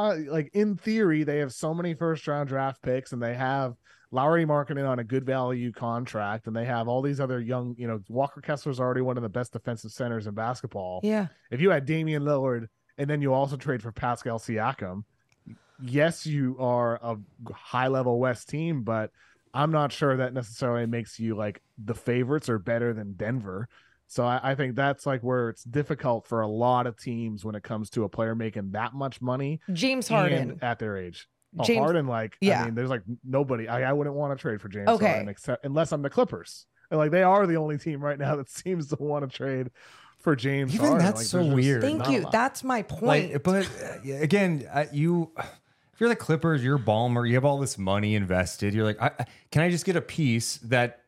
in theory, they have so many first-round draft picks, and they have Lauri Markkanen on a good value contract, and they have all these other young, Walker Kessler's already one of the best defensive centers in basketball. Yeah. If you had Damian Lillard and then you also trade for Pascal Siakam, yes, you are a high-level West team, but I'm not sure that necessarily makes you like the favorites or better than Denver. So I think that's like where it's difficult for a lot of teams when it comes to a player making that much money. James Harden at their age. Harden, I mean, there's like nobody. I wouldn't want to trade for James Harden except unless I'm the Clippers. And like they are the only team right now that seems to want to trade for James Harden. That's like, so weird. Thank you. That's my point. Like, but again, if you're the Clippers, you're Ballmer, you have all this money invested. You're like, can I just get a piece that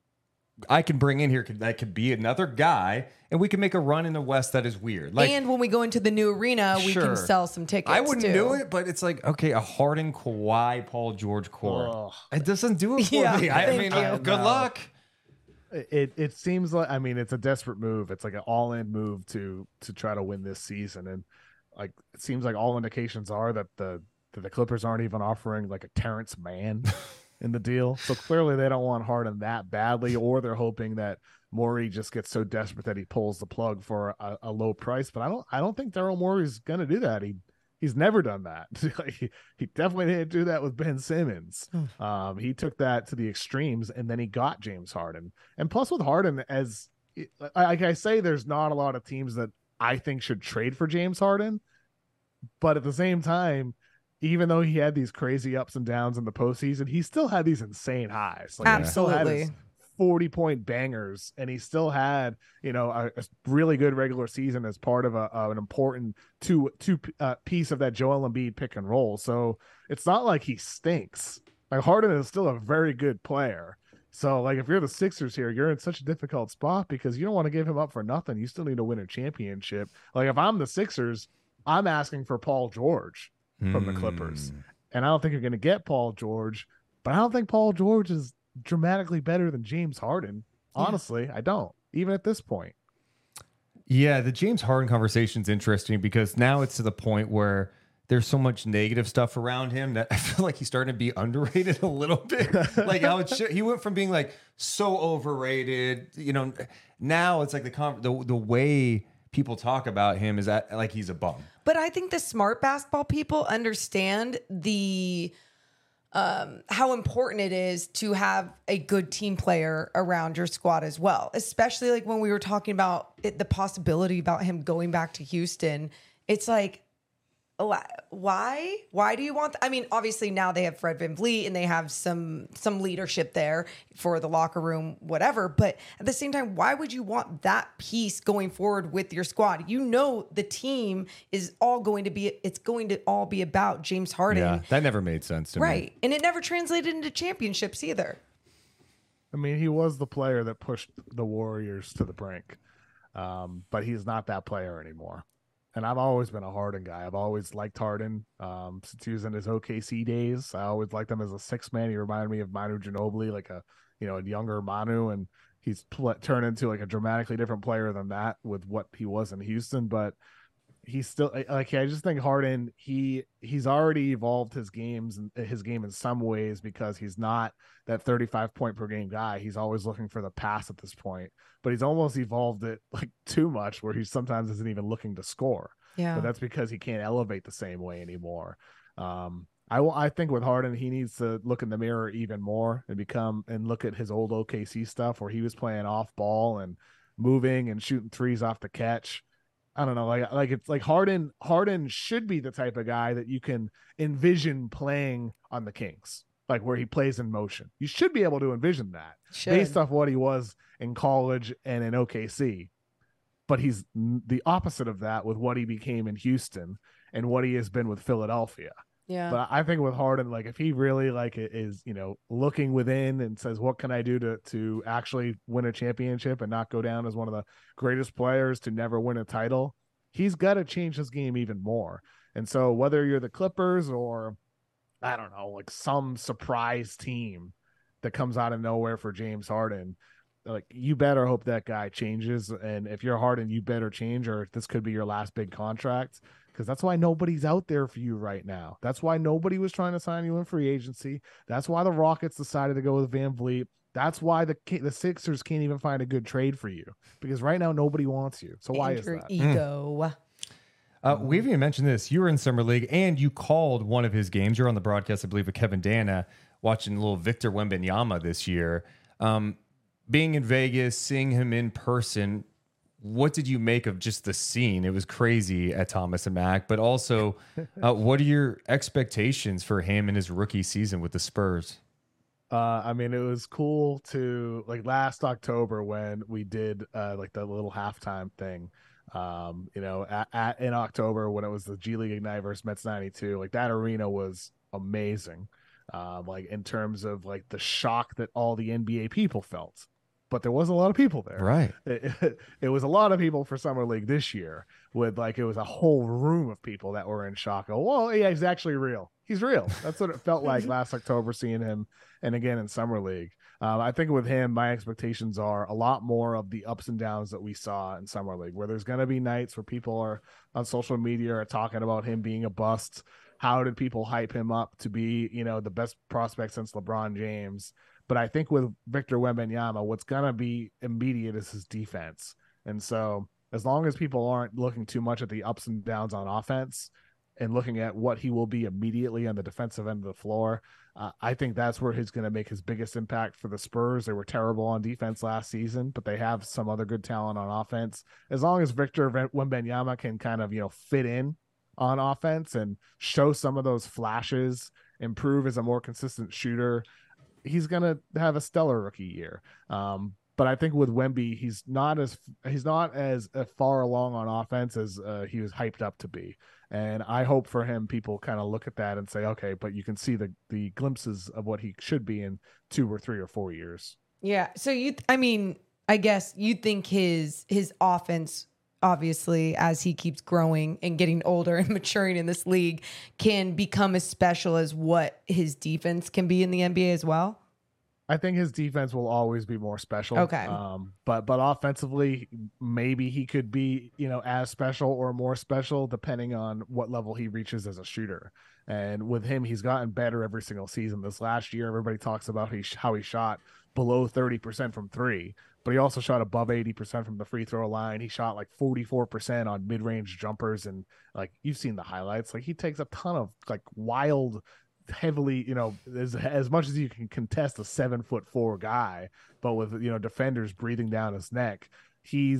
I can bring in here that could be another guy, and we can make a run in the West that is weird. Like, and when we go into the new arena, we can sell some tickets. I wouldn't do it, but it's like, okay, a Harden, Kawhi, Paul George core. It doesn't do it for me. I mean, good luck. It seems like, I mean, it's a desperate move. It's like an all-in move to try to win this season, and like it seems like all indications are that the Clippers aren't even offering like a Terrence Mann in the deal. So clearly they don't want Harden that badly, or they're hoping that Morey just gets so desperate that he pulls the plug for a low price. But I don't think Daryl Morey's going to do that. He's never done that. He definitely didn't do that with Ben Simmons. He took that to the extremes, and then he got James Harden. And plus with Harden, as like I say, there's not a lot of teams that I think should trade for James Harden. But at the same time, even though he had these crazy ups and downs in the postseason, he still had these insane highs. Like, absolutely. He still had his 40-point bangers, and he still had, a really good regular season as part of an important two piece of that Joel Embiid pick and roll. So it's not like he stinks. Like, Harden is still a very good player. So, like, if you're the Sixers here, you're in such a difficult spot because you don't want to give him up for nothing. You still need to win a championship. Like, if I'm the Sixers, I'm asking for Paul George from the Clippers. And I don't think you're going to get Paul George, but I don't think Paul George is dramatically better than James Harden. Honestly, I don't, even at this point. Yeah, the James Harden conversation is interesting because now it's to the point where there's so much negative stuff around him that I feel like he's starting to be underrated a little bit. Like how he went from being like so overrated, now it's like the way people talk about him is that like he's a bum. But I think the smart basketball people understand the how important it is to have a good team player around your squad as well, especially like when we were talking about the possibility about him going back to Houston. It's like, why do you want I mean, obviously now they have Fred VanVleet and they have some leadership there for the locker room, whatever. But at the same time, why would you want that piece going forward with your squad? The team is all going to be, it's going to all be about James Harden. Yeah, that never made sense to me. Right. And it never translated into championships either. I mean, he was the player that pushed the Warriors to the brink. But he's not that player anymore. And I've always been a Harden guy. I've always liked Harden since he was in his OKC days. I always liked him as a sixth man. He reminded me of Manu Ginobili, like a younger Manu, and he's turned into like a dramatically different player than that with what he was in Houston. But he's still like, I just think Harden, he's already evolved his game in some ways because he's not that 35 point per game guy. He's always looking for the pass at this point, but he's almost evolved it like too much where he sometimes isn't even looking to score. Yeah. But that's because he can't elevate the same way anymore. I think with Harden, he needs to look in the mirror even more and look at his old OKC stuff where he was playing off ball and moving and shooting threes off the catch. I don't know, like it's like Harden should be the type of guy that you can envision playing on the Kings, like where he plays in motion. You should be able to envision that based off what he was in college and in OKC. But he's the opposite of that with what he became in Houston and what he has been with Philadelphia. Yeah. But I think with Harden, like if he really like is, looking within and says, what can I do to actually win a championship and not go down as one of the greatest players to never win a title, he's got to change his game even more. And so whether you're the Clippers or I don't know, like some surprise team that comes out of nowhere for James Harden, like you better hope that guy changes. And if you're Harden, you better change, or this could be your last big contract. Because that's why nobody's out there for you right now. That's why nobody was trying to sign you in free agency. That's why the Rockets decided to go with VanVleet. That's why the Sixers can't even find a good trade for you. Because right now, nobody wants you. So why is that? Ego. We've even mentioned this. You were in Summer League, and you called one of his games. You're on the broadcast, I believe, with Kevin Dana, watching little Victor Wembanyama this year. Being in Vegas, seeing him in person, what did you make of just the scene? It was crazy at Thomas and Mack, but also what are your expectations for him in his rookie season with the Spurs? I mean, it was cool to like last October when we did like the little halftime thing, in October when it was the G League Ignite versus Mets 92, like that arena was amazing. Like in terms of like the shock that all the NBA people felt. But there was a lot of people there. Right. It was a lot of people for Summer League this year with like, it was a whole room of people that were in shock. Oh, well, yeah, he's actually real. he's real. That's what it felt like last October seeing him, and again in Summer League. I think with him, my expectations are a lot more of the ups and downs that we saw in Summer League, where there's going to be nights where people are on social media are talking about him being a bust. How did people hype him up to be, the best prospect since LeBron James? But I think with Victor Wembanyama, what's going to be immediate is his defense. And so as long as people aren't looking too much at the ups and downs on offense and looking at what he will be immediately on the defensive end of the floor, I think that's where he's going to make his biggest impact for the Spurs. They were terrible on defense last season, but they have some other good talent on offense. As long as Victor Wembanyama can kind of, fit in on offense and show some of those flashes, improve as a more consistent shooter, he's going to have a stellar rookie year. But I think with Wemby, he's not as far along on offense as he was hyped up to be. And I hope for him, people kind of look at that and say, okay, but you can see the glimpses of what he should be in 2 or 3 or 4 years. Yeah. So I guess you think his offense, obviously, as he keeps growing and getting older and maturing in this league, can become as special as what his defense can be in the NBA as well? I think his defense will always be more special. Okay. But offensively, maybe he could be, as special or more special depending on what level he reaches as a shooter. And with him, he's gotten better every single season. This last year, everybody talks about how he shot below 30% from 3, but he also shot above 80% from the free throw line. He shot like 44% on mid-range jumpers. And like, you've seen the highlights, like he takes a ton of like wild, heavily, as much as you can contest a 7'4" guy, but with, defenders breathing down his neck. He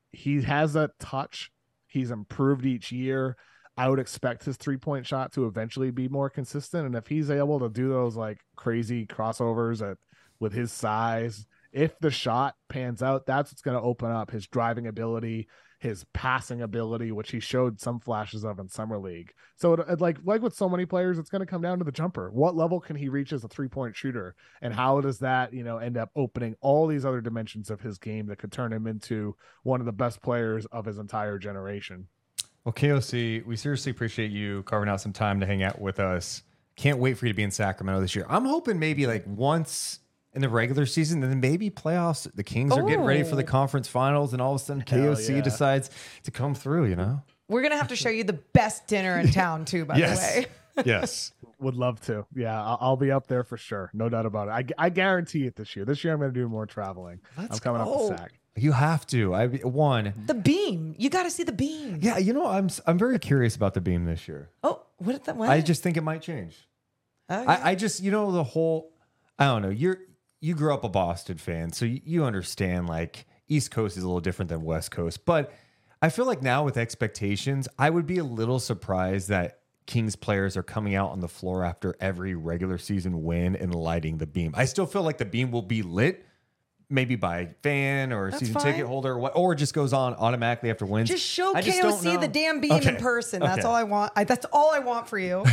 has that touch. He's improved each year. I would expect his 3-point shot to eventually be more consistent. And if he's able to do those like crazy crossovers with his size, if the shot pans out, that's what's going to open up his driving ability, his passing ability, which he showed some flashes of in Summer League. So like with so many players, it's going to come down to the jumper. What level can he reach as a 3-point shooter? And how does that, end up opening all these other dimensions of his game that could turn him into one of the best players of his entire generation? Well, KOC, we seriously appreciate you carving out some time to hang out with us. Can't wait for you to be in Sacramento this year. I'm hoping maybe like once in the regular season, and then maybe playoffs. The Kings are getting ready for the conference finals, and all of a sudden KOC decides to come through, We're going to have to show you the best dinner in town, too, by the way. Yes. Would love to. Yeah, I'll be up there for sure. No doubt about it. I guarantee it this year. This year I'm going to do more traveling. I'm coming up to Sac. You have to. The beam. You got to see the beam. Yeah, I'm very curious about the beam this year. Oh, what? I just think it might change. Okay. I just, the whole, I don't know. You grew up a Boston fan, so you understand like East Coast is a little different than West Coast. But I feel like now with expectations, I would be a little surprised that Kings players are coming out on the floor after every regular season win and lighting the beam. I still feel like the beam will be lit, maybe by a fan or a season ticket holder, or it just goes on automatically after wins. Just show KOC the damn beam in person. That's all I want. That's all I want for you.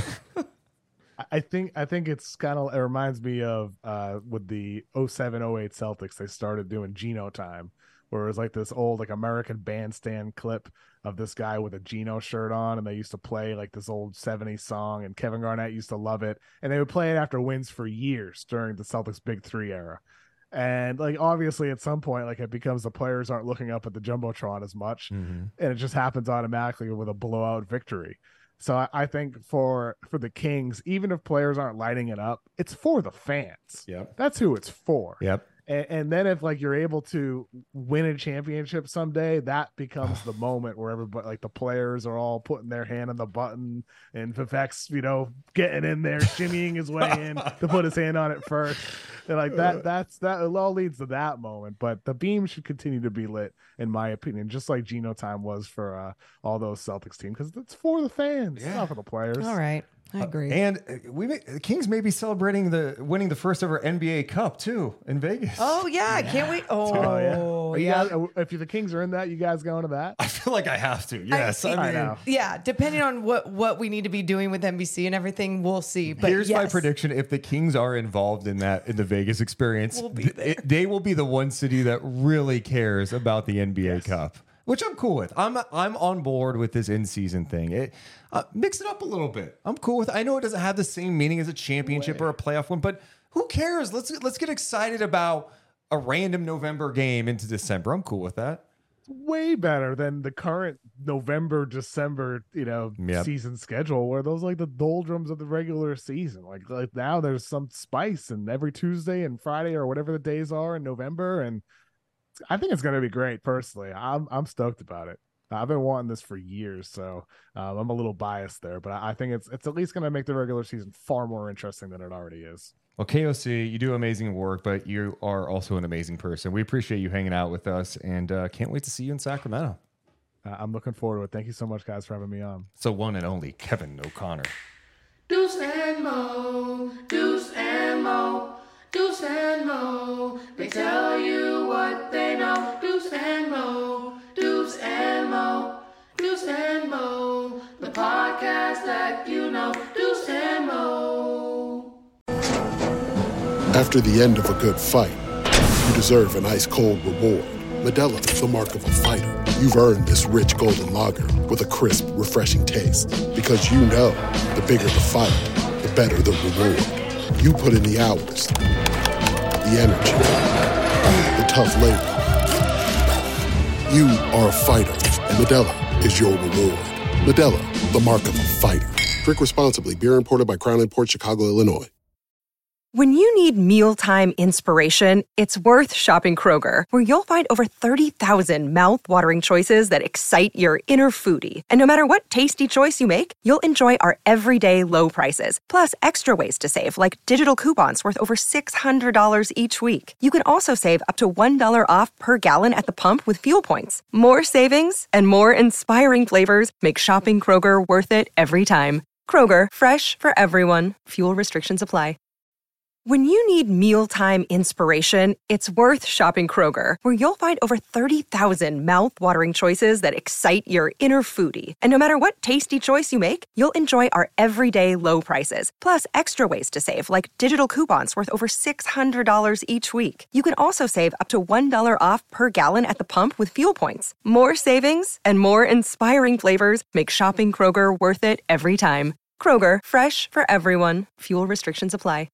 I think it's kind of, it reminds me of with the 07-08 Celtics, they started doing Geno time, where it was like this old like American Bandstand clip of this guy with a Geno shirt on, and they used to play like this old 70s song, and Kevin Garnett used to love it, and they would play it after wins for years during the Celtics Big Three era. And like obviously at some point, like it becomes the players aren't looking up at the Jumbotron as much, and it just happens automatically with a blowout victory. So I think for the Kings, even if players aren't lighting it up, it's for the fans. Yep. That's who it's for. Yep. And then if like you're able to win a championship someday, that becomes the moment where everybody, like the players are all putting their hand on the button, and Vivek's, getting in there, shimmying his way in to put his hand on it first. And like that it all leads to that moment. But the beam should continue to be lit, in my opinion, just like Geno time was for all those Celtics teams, because it's for the fans, it's not for the players. All right. I agree. And the Kings may be celebrating winning the first ever NBA Cup too in Vegas. Oh yeah, can't wait. Oh yeah. If the Kings are in that, you guys going to that? I feel like I have to. Yes, I know. Yeah, depending on what we need to be doing with NBC and everything, we'll see. But here's my prediction: if the Kings are involved in the Vegas experience, we'll be there. They will be the one city that really cares about the NBA Cup. which I'm cool with. I'm on board with this in-season thing. Mix it up a little bit. I'm cool with it. I know it doesn't have the same meaning as a championship or a playoff win, but who cares? Let's get excited about a random November game into December. I'm cool with that. Way better than the current November, December, season schedule, where those like the doldrums of the regular season. Like now there's some spice, and every Tuesday and Friday or whatever the days are in November, and I think it's going to be great. Personally, I'm stoked about it. I've been wanting this for years, so I'm a little biased there, but I think it's at least going to make the regular season far more interesting than it already is. Well, KOC, you do amazing work, but you are also an amazing person. We appreciate you hanging out with us, and can't wait to see you in Sacramento. I'm looking forward to it. Thank you so much, guys, for having me on. So one and only Kevin O'Connor. Deuce and Mo, Deuce and Mo, Deuce and Mo. They tell you what they know. Deuce and Mo, Deuce and Mo, Deuce and Mo. The podcast that you know. Deuce and Mo. After the end of a good fight, you deserve an ice-cold reward. Modelo, the mark of a fighter. You've earned this rich golden lager with a crisp, refreshing taste. Because you know, the bigger the fight, the better the reward. You put in the hours, the energy, the tough labor. You are a fighter, and Modelo is your reward. Modelo, the mark of a fighter. Drink responsibly. Beer imported by Crown Imports, Chicago, Illinois. When you need mealtime inspiration, it's worth shopping Kroger, where you'll find over 30,000 mouth-watering choices that excite your inner foodie. And no matter what tasty choice you make, you'll enjoy our everyday low prices, plus extra ways to save, like digital coupons worth over $600 each week. You can also save up to $1 off per gallon at the pump with fuel points. More savings and more inspiring flavors make shopping Kroger worth it every time. Kroger, fresh for everyone. Fuel restrictions apply. When you need mealtime inspiration, it's worth shopping Kroger, where you'll find over 30,000 mouth-watering choices that excite your inner foodie. And no matter what tasty choice you make, you'll enjoy our everyday low prices, plus extra ways to save, like digital coupons worth over $600 each week. You can also save up to $1 off per gallon at the pump with fuel points. More savings and more inspiring flavors make shopping Kroger worth it every time. Kroger, fresh for everyone. Fuel restrictions apply.